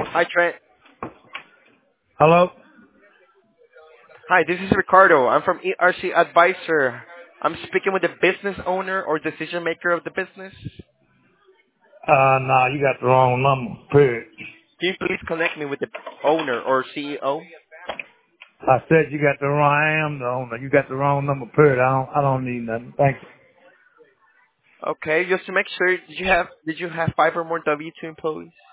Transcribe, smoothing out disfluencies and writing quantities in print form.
Hi, Trent. Hello? Hi, this is Ricardo. I'm from ERC Advisor. I'm speaking with the business owner or decision maker of the business. Nah, you got the wrong number, period. Can you please connect me with the owner or CEO? I said you got the wrong, I am the owner. You got the wrong number, period. I don't need nothing. Thank you. Okay, just to make sure, did you have 5 or more W-2 employees?